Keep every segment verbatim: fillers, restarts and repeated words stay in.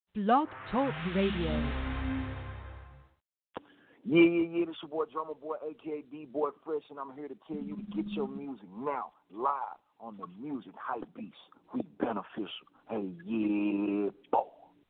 Blog Talk Radio. Yeah, yeah, yeah, this your boy Drummer Boy, a k a. D-Boy Fresh, and I'm here to tell you to get your music now, live on the Music Hype Beats. We beneficial. Hey, yeah, boy.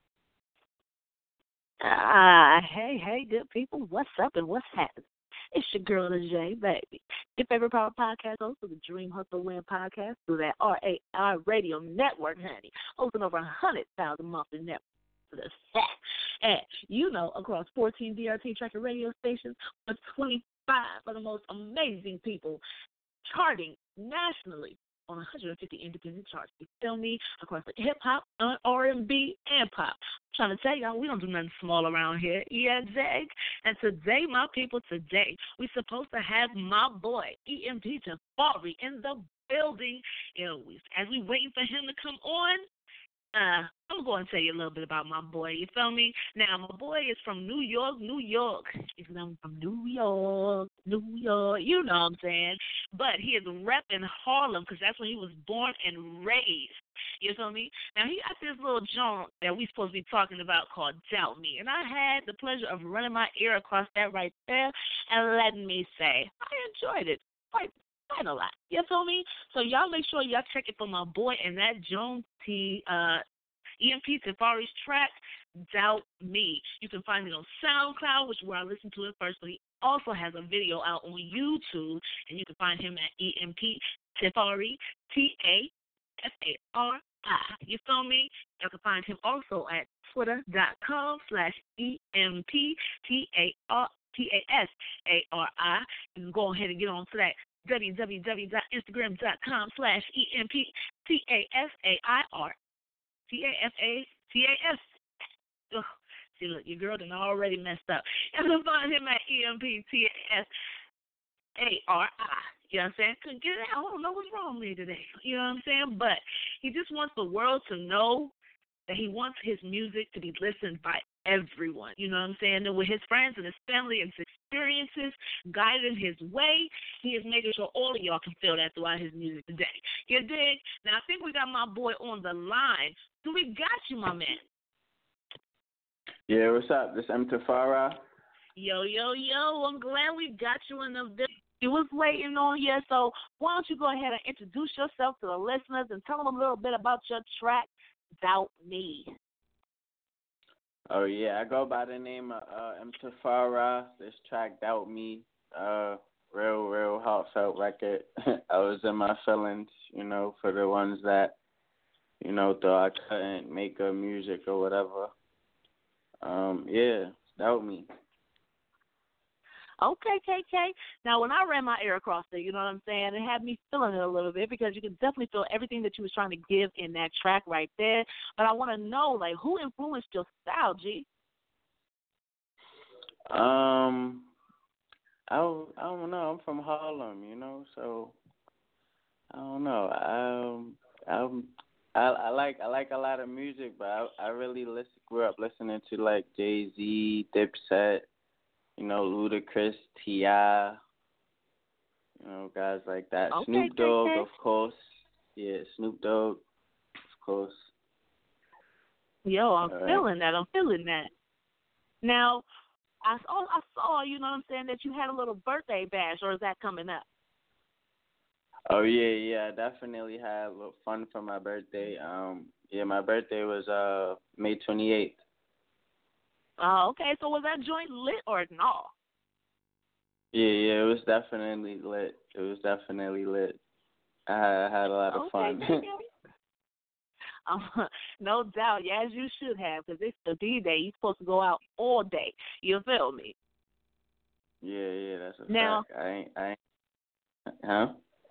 Ah, hey, hey, good people. What's up and what's happening? It's your girl, the J, baby. Your favorite power podcast host of the Dream Hustle Win podcast through that R A R radio network, honey. Hosting over one hundred thousand monthly networks. The set. And, you know, across fourteen D R T tracker radio stations with twenty-five of the most amazing people charting nationally on one hundred fifty independent charts. You feel me? Across the hip-hop, R and B, and pop. I'm trying to tell y'all, we don't do nothing small around here. Yeah, Jake. And today, my people, today, we supposed to have my boy, E M P Tafari, in the building. You know, as we waiting for him to come on, Uh, I'm going to tell you a little bit about my boy. You feel me? Now, my boy is from New York, New York. He's from New York, New York. You know what I'm saying? But he is repping Harlem because that's when he was born and raised. You feel me? Now, he got this little joint that we supposed to be talking about called Doubt Me. And I had the pleasure of running my ear across that right there. And let me say, I enjoyed it quite quite a lot. You feel me? So y'all make sure y'all check it for my boy and that Jones T uh E M P Tafari's track, Doubt Me. You can find it on SoundCloud, which is where I listened to it first, but he also has a video out on YouTube, and you can find him at E M P Tafari, T A F A R I. You feel me? You can find him also at twitter.com slash E M P T A R T A S A R I. You can go ahead and get on to that www.instagram.com slash E-M-P-T-A-F-A-I-R. T-A-F-A-T-A-S. Ugh. See, look, your girl done already messed up. You can find him at E-M-P-T-A-S-A-R-I. You know what I'm saying? Couldn't get it out. I don't know what's wrong with me today. You know what I'm saying? But he just wants the world to know that he wants his music to be listened by everyone, you know what I'm saying? And with his friends and his family and his experiences guiding his way, he is making sure all of y'all can feel that throughout his music today. You dig? Now, I think we got my boy on the line. So we got you, my man. Yeah, what's up? This M Tafara. Yo, yo, yo. I'm glad we got you in the video. He was waiting on you, so why don't you go ahead and introduce yourself to the listeners and tell them a little bit about your track, Doubt Me. Oh, yeah, I go by the name of uh, M Tafara. This track, Doubt Me, uh, real, real heartfelt record. I was in my feelings, you know, for the ones that, you know, thought I couldn't make good music or whatever. Um, yeah, Doubt Me. Okay, K K. Now, when I ran my ear across it, you know what I'm saying, it had me feeling it a little bit because you can definitely feel everything that you was trying to give in that track right there. But I want to know, like, who influenced your style, G? Um, I don't, I don't know. I'm from Harlem, you know, so I don't know. Um, I'm, I I like I like a lot of music, but I I really listen, grew up listening to like Jay-Z, Dipset, you know, Ludacris, T I, you know, guys like that. Okay, Snoop Dogg, K K. of course. Yeah, Snoop Dogg, of course. Yo, I'm All feeling right. that. I'm feeling that. Now, I saw, I saw, you know what I'm saying, that you had a little birthday bash, or is that coming up? Oh yeah, yeah, I definitely had a little fun for my birthday. Um, yeah, my birthday was uh May twenty-eighth. Oh, okay. So was that joint lit or no? Yeah, yeah, it was definitely lit. It was definitely lit. I had, I had a lot of Okay, fun. K K. Um, no doubt, yeah, as you should have, because it's the D-Day. You're supposed to go out all day. You feel me? Yeah, yeah, that's a Now, fact. I ain't, I ain't, huh?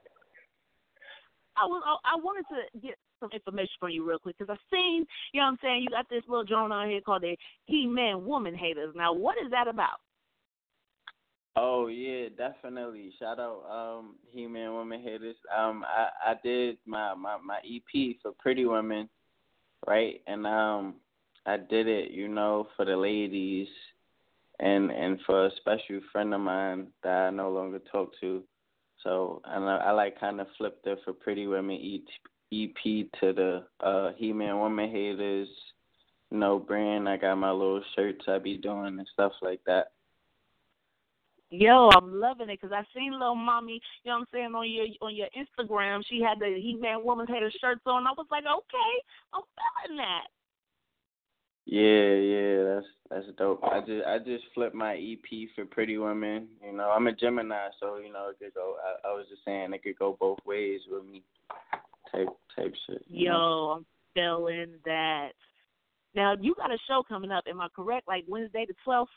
I was, I wanted to get some information from you real quick because I seen, you know what I'm saying, you got this little joint on here called the He-Man Woman Haters. Now, what is that about? Oh yeah, definitely. Shout out, um, He-Man Women Haters. Um, I, I did my, my, my E P for Pretty Women, right? And um, I did it, you know, for the ladies, and and for a special friend of mine that I no longer talk to. So and I, I like kind of flipped it for Pretty Women E P to the uh, He-Man Women Haters you know, brand. I got my little shirts I be doing and stuff like that. Yo, I'm loving it because I seen little mommy, you know what I'm saying, on your on your Instagram. She had the He-Man Woman's Hater shirts on. I was like, okay, I'm feeling that. Yeah, yeah, that's that's dope. I just I just flipped my E P for Pretty Women. You know, I'm a Gemini, so you know it could go. I, I was just saying it could go both ways with me. Type type shit. Yo, know? I'm feeling that. Now you got a show coming up. Am I correct? Like Wednesday the twelfth?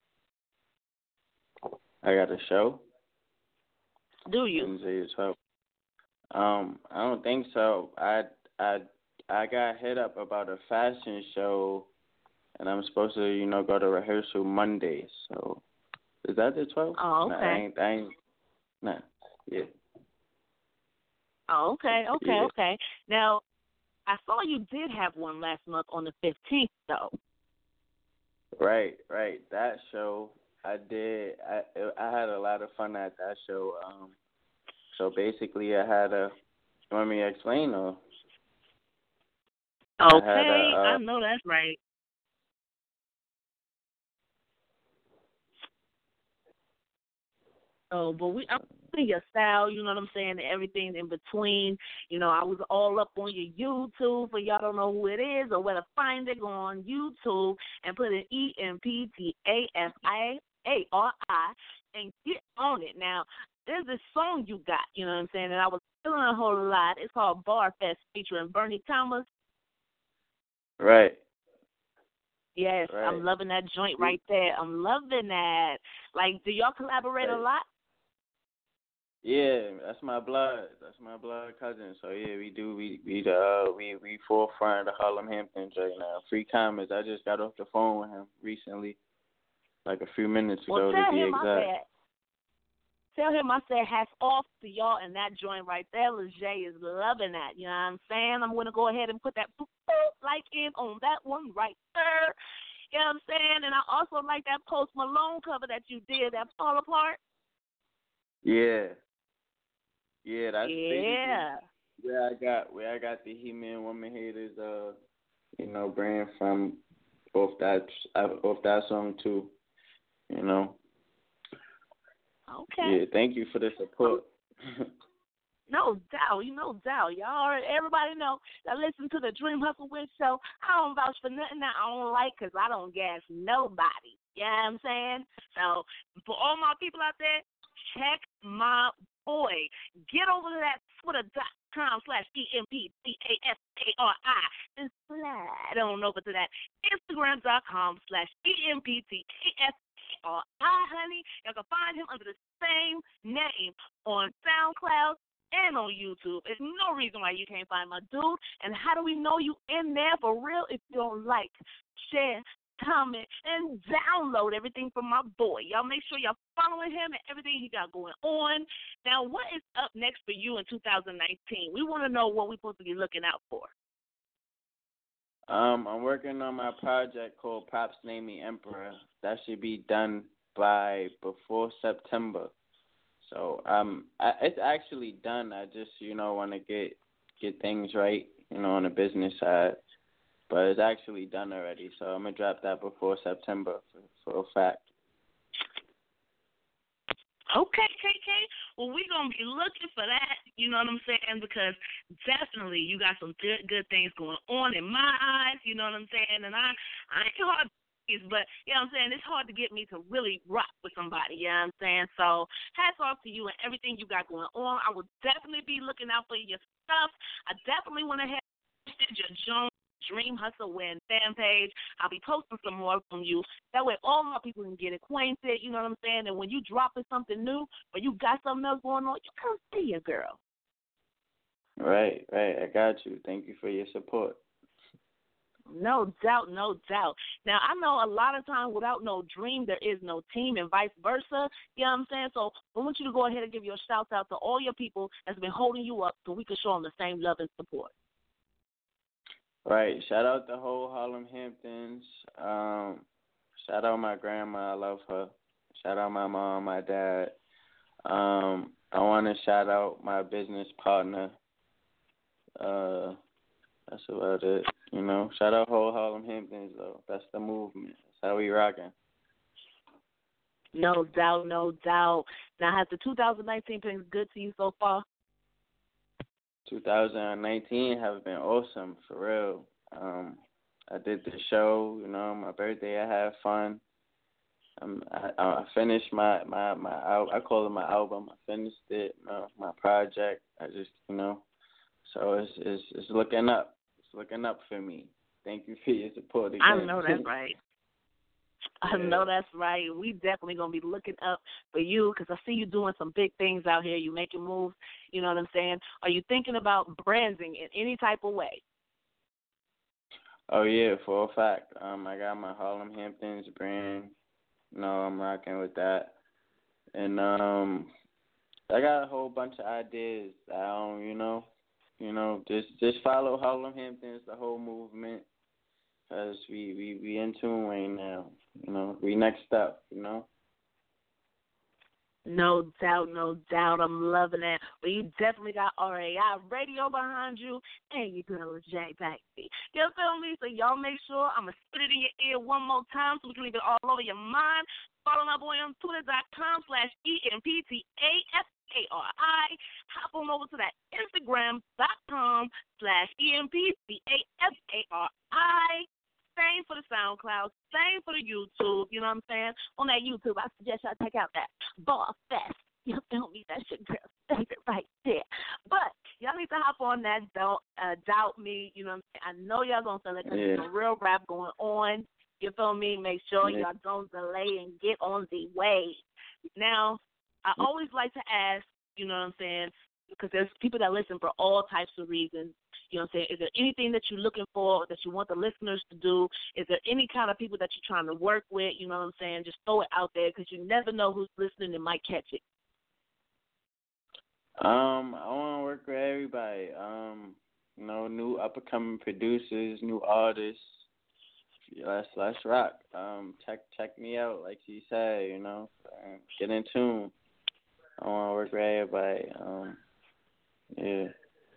I got a show. Do you? Wednesday the twelfth. Um, I don't think so. I I I got hit up about a fashion show, and I'm supposed to, you know, go to rehearsal Monday. So, is that the twelfth? Oh, okay. Nah, I ain't, I ain't, nah, yeah. Oh, okay, okay, Yeah. okay. Now, I saw you did have one last month on the fifteenth, though. Right, right. That show, I did. I I had a lot of fun at that show. Um, so basically, I had a. You want me to explain or? Okay, I, a, uh, I know that's right. Oh, but we, I'm seeing your style, you know what I'm saying, and everything in between. You know, I was all up on your YouTube, for y'all don't know who it is or where to find it. Go on YouTube and put in E M P T A F I A R I and get on it. Now, there's this song you got, you know what I'm saying, and I was feeling a whole lot. It's called Bar Fest featuring Bernie Thomas. Right. Yes, right. I'm loving that joint right there. I'm loving that. Like, do y'all collaborate right. a lot? Yeah, that's my blood. That's my blood cousin. So yeah, we do. We we uh we we forefront the Harlem Hamptons right now. Free comments. I just got off the phone with him recently, like a few minutes ago Well, tell to be him exact. I said, tell him I said hats off to y'all and that joint right there. Lejay is loving that. You know what I'm saying? I'm gonna go ahead and put that boop, boop, like in on that one right there. You know what I'm saying? And I also like that Post Malone cover that you did, that Fall Apart. Yeah. Yeah, that's yeah. basically where I got where I got the He-Man Woman Haters, uh, you know, brand from off that off that song too, you know. Okay. Yeah, thank you for the support. No doubt, you know doubt. Y'all already, everybody know that listen to the Dream Hustle Win show. I don't vouch for nothing that I don't like because I don't gas nobody. You know what I'm saying? So for all my people out there, check my boy. Get over to that twitter.com slash E-M-P-T-A-S-A-R-I and slide on over to that Instagram.com slash E-M-P-T-A-S-A-R-I, honey. Y'all can find him under the same name on SoundCloud and on YouTube. There's no reason why you can't find my dude. And how do we know you in there for real? If you don't like, share, comment, and download everything from my boy. Y'all make sure y'all following him and everything he got going on. Now, what is up next for you in two thousand nineteen? We want to know what we're supposed to be looking out for. Um, I'm working on my project called Pops Name Me Emperor. That should be done by before September. So um, I, it's actually done. I just, you know, want to get get things right, you know, on the business side. But it's actually done already, so I'm gonna drop that before September for, for a fact. Okay, K K. Well, we're going to be looking for that, you know what I'm saying, because definitely you got some good good things going on in my eyes, you know what I'm saying, and I, I ain't hard, but, you know what I'm saying, it's hard to get me to really rock with somebody, you know what I'm saying, so hats off to you and everything you got going on. I will definitely be looking out for your stuff. I definitely want to have your Jones Dream Hustle Win fan page. I'll be posting some more from you. That way all my people can get acquainted, you know what I'm saying? And when you dropping something new or you got something else going on, you come see your girl. Right, right. I got you. Thank you for your support. No doubt, no doubt. Now, I know a lot of times without no dream, there is no team and vice versa. You know what I'm saying? So I want you to go ahead and give your shout out to all your people that's been holding you up so we can show them the same love and support. Right. Shout out the whole Harlem Hamptons. Um, shout out my grandma. I love her. Shout out my mom, my dad. Um, I want to shout out my business partner. Uh, that's about it. You know, shout out whole Harlem Hamptons though. That's the movement. That's how we rocking. No doubt, no doubt. Now, has the two thousand nineteen been good to you so far? two thousand nineteen have been awesome, for real. Um, I did the show, you know, my birthday, I had fun. Um, I, I finished my, my, my, al- I call it my album. I finished it, my, my project. I just, you know, so it's, it's, it's looking up. It's looking up for me. Thank you for your support again. I know that's right. I Yeah. know that's right. We definitely going to be looking up for you because I see you doing some big things out here. You making moves, you know what I'm saying? Are you thinking about branding in any type of way? Oh, yeah, for a fact. Um, I got my Harlem Hamptons brand. You know, I'm rocking with that. And um, I got a whole bunch of ideas. Um, you know, you know, just just follow Harlem Hamptons, the whole movement, because we, we, we in tune right now. You know, we next up, you know. No doubt, no doubt. I'm loving it. But you definitely got R A I Radio behind you and your girl J, baby. You feel me? So y'all make sure I'm going to spit it in your ear one more time so we can leave it all over your mind. Follow my boy on twitter.com slash E-M-P-T-A-F-A-R-I. Hop on over to that Instagram.com slash E-M-P-T-A-F-A-R-I. Same for the SoundCloud, same for the YouTube, you know what I'm saying? On that YouTube, I suggest y'all check out that Bar Fest. You feel me? That's your girl's favorite right there. But y'all need to hop on that. Don't uh, doubt me, you know what I'm saying? I know y'all going to feel it because Yeah. there's a real rap going on. You feel me? Make sure Yeah. y'all don't delay and get on the way. Now, I always like to ask, you know what I'm saying, because there's people that listen for all types of reasons. You know what I'm saying? Is there anything that you're looking for that you want the listeners to do? Is there any kind of people that you're trying to work with? You know what I'm saying? Just throw it out there because you never know who's listening and might catch it. Um, I want to work with everybody. Um, you know, new up and coming producers, new artists. Let's let's rock. Um, check check me out, like you said. You know, um, get in tune. I want to work with everybody. Um, yeah.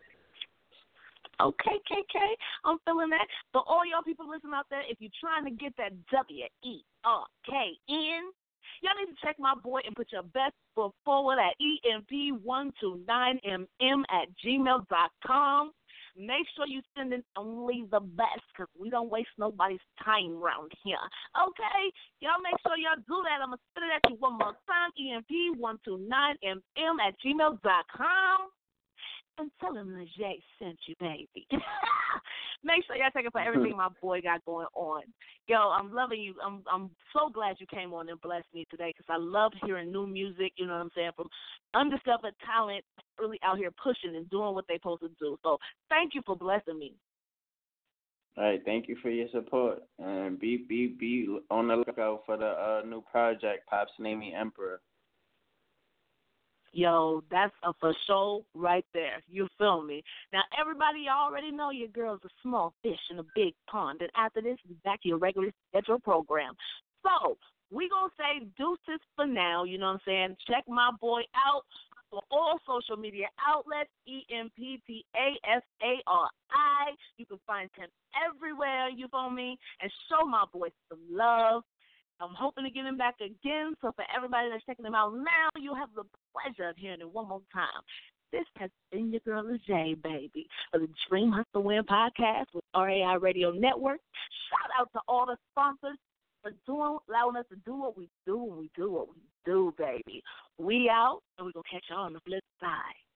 Okay, K K, I'm feeling that. So all y'all people listening out there, if you're trying to get that W E R K N, y'all need to check my boy and put your best foot forward at E M P one two nine M M at gmail dot com. Make sure you send in only the best because we don't waste nobody's time around here. Okay? Y'all make sure y'all do that. I'm going to spit it at you one more time. E M P one two nine M M at gmail dot com. And tell him Leger sent you, baby. Make sure y'all check it for everything my boy got going on. Yo, I'm loving you. I'm I'm so glad you came on and blessed me today because I love hearing new music, you know what I'm saying, from undiscovered talent really out here pushing and doing what they're supposed to do. So thank you for blessing me. All right, thank you for your support. And be be be on the lookout for the uh, new project, Pops Name Me Emperor. Yo, that's a for sure right there. You feel me? Now, everybody already know your girl's a small fish in a big pond. And after this, we back to your regular schedule program. So, we going to say deuces for now. You know what I'm saying? Check my boy out for all social media outlets, E M P T A S A R I. You can find him everywhere, you feel me? And show my boy some love. I'm hoping to get him back again. So for everybody that's checking him out now, you have the pleasure of hearing it one more time. This has been your girl, J, baby, for the Dream Hustle Win podcast with R A I Radio Network. Shout out to all the sponsors for doing, allowing us to do what we do when we do what we do, baby. We out, and we're going to catch y'all on the flip side.